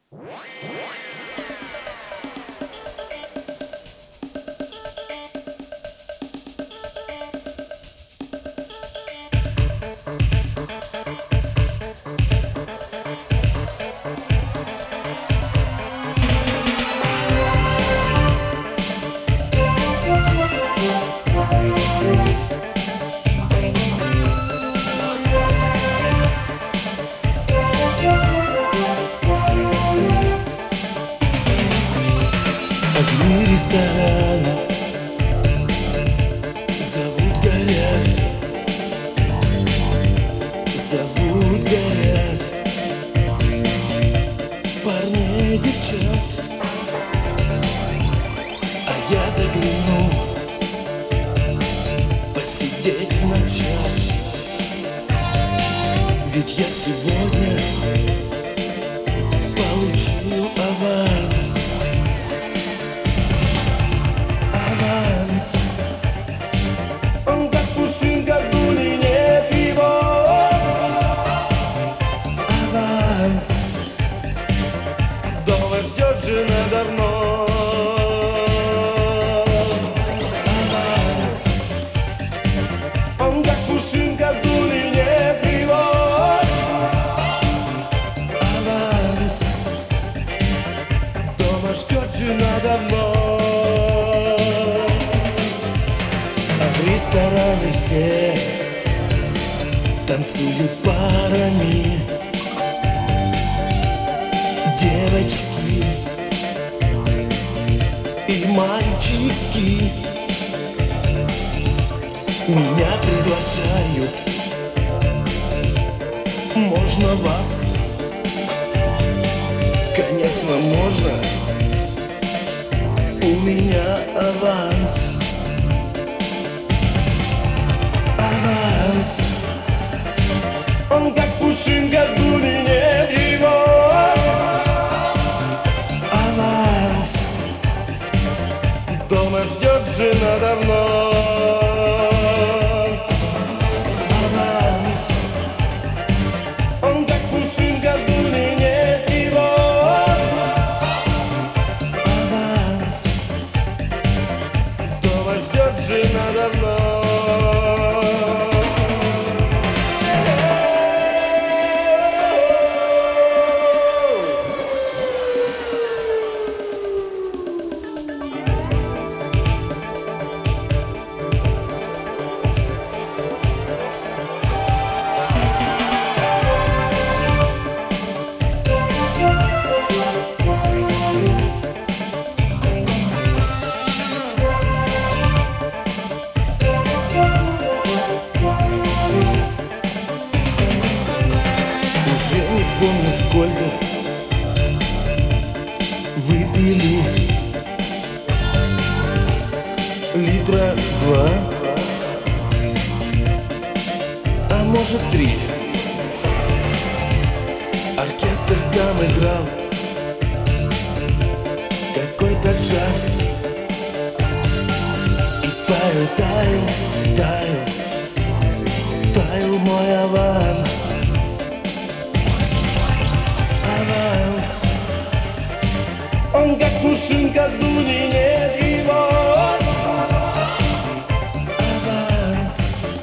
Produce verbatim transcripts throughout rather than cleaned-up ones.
Огни ресторанов зовут, горят, зовут, горят парней и девчат. А я загляну посидеть на час, ведь я сегодня получил аванс. Он как пушинка в дуне, нет его. Аванс. Дома ждет жена давно. Аванс. Он как пушинка в дуне, нет его. Аванс. Дома ждет жена давно. В рестораны все танцуют парами, девочки и мальчики. Меня приглашают, можно вас? Конечно, можно. У меня аванс. Аванс. Он как пушинка в дуне, нет его. Аванс. Дома ждет жена давно. Аванс. Он как пушинка в дуне, нет его. Аванс. Дома ждет жена давно. Уже не помню, сколько выпили. Литра два, а может три. Оркестр там играл какой-то джаз. И таял, таял, таял, таял мой аванс. Аванс. Он как пушинка в дуне, нет его. Аванс.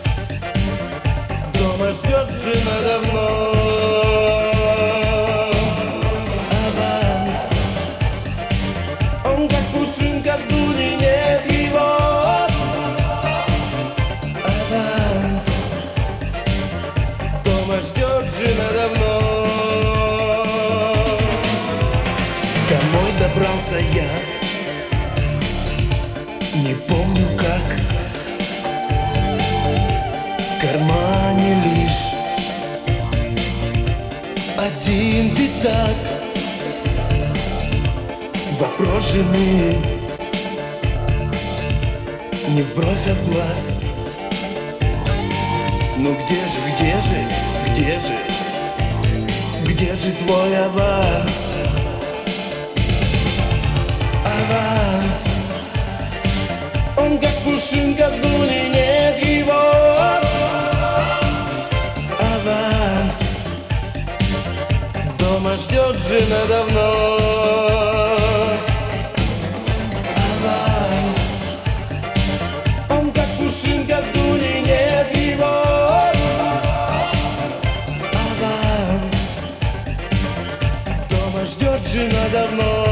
Дома ждет жена давно. Аванс. Он как пушинка в дуне, нет его. Аванс. Дома ждет жена давно. Домой добрался я, не помню как. В кармане лишь один пятак. Вопрос жены не в бровь, а в глаз. Ну где же, где же, где же, где же твой аванс? Аванс. Он как пушинка в дуне, нет его. Аванс. Дома ждет Джорджина давно. Аванс, Он как пушинка в дуне, нет его. аванс, Дома ждет жена давно.